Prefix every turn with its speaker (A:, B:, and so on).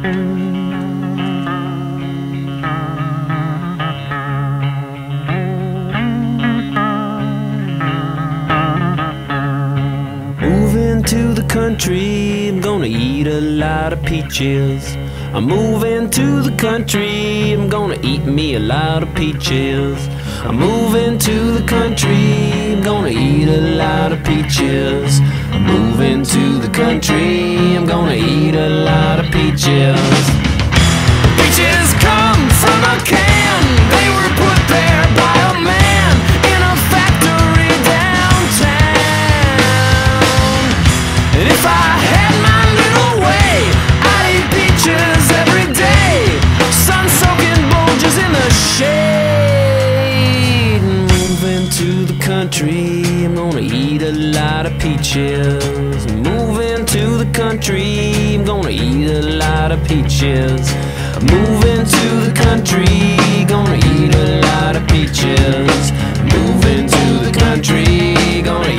A: Moving to the country, I'm gonna eat a lot of peaches. I'm moving to the country, I'm gonna eat me a lot of peaches. I'm moving to the country, I'm gonna eat a lot of peaches. I'm moving to the country, I'm gonna eat a lot of peaches. Peaches come from a can, they were put there by a man in a factory downtown. And if I had my little way, I'd eat peaches every day, sun-soaking bulges in the shade. Moving to the country, I'm gonna eat a lot of peaches. Moving to the country, I'm gonna eat a lot of peaches. Moving to the country, gonna eat a lot of peaches. Moving to the country, gonna